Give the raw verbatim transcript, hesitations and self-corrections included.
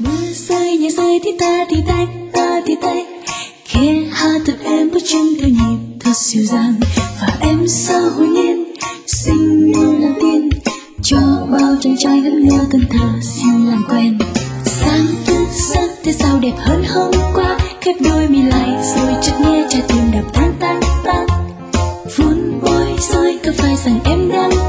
Mưa rơi nhẹ rơi tí ta tí tách ta tí tách, khe hát thật em bước chân theo nhịp thật dịu dàng, và em sao hồn nhiên xinh như là tiên, cho bao chàng trai ngẩn ngơ thân thờ xin làm quen. Sáng thức giấc thế sao đẹp hơn hôm qua, khép đôi mi lại rồi chợt nghe trái tim đập tan tan tan, vun bôi rơi có phải rằng em đang